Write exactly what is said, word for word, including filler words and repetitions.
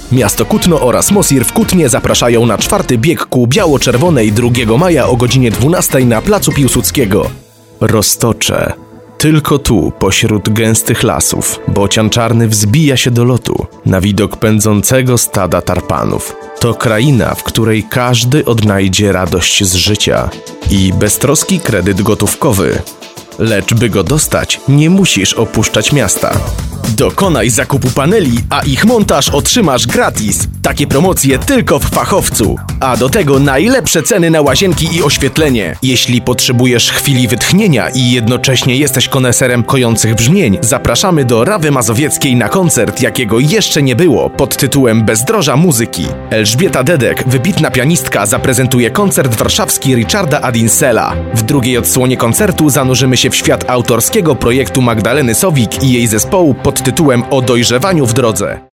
Miasto Kutno oraz Mosir w Kutnie zapraszają na czwarty bieg kół biało-czerwonej drugiego maja o godzinie dwunastej na placu Piłsudskiego. Roztocze. Tylko tu, pośród gęstych lasów, bocian czarny wzbija się do lotu na widok pędzącego stada tarpanów. To kraina, w której każdy odnajdzie radość z życia i beztroski kredyt gotówkowy. Lecz by go dostać, nie musisz opuszczać miasta. Dokonaj zakupu paneli, a ich montaż otrzymasz gratis. Takie promocje tylko w fachowcu. A do tego najlepsze ceny na łazienki i oświetlenie. Jeśli potrzebujesz chwili wytchnienia i jednocześnie jesteś koneserem kojących brzmień, zapraszamy do Rawy Mazowieckiej na koncert, jakiego jeszcze nie było, pod tytułem Bezdroża muzyki. Elżbieta Dedek, wybitna pianistka, zaprezentuje koncert warszawski Richarda Adinsela. W drugiej odsłonie koncertu zanurzymy się w świat autorskiego projektu Magdaleny Sowik i jej zespołu pod tytułem O dojrzewaniu w drodze.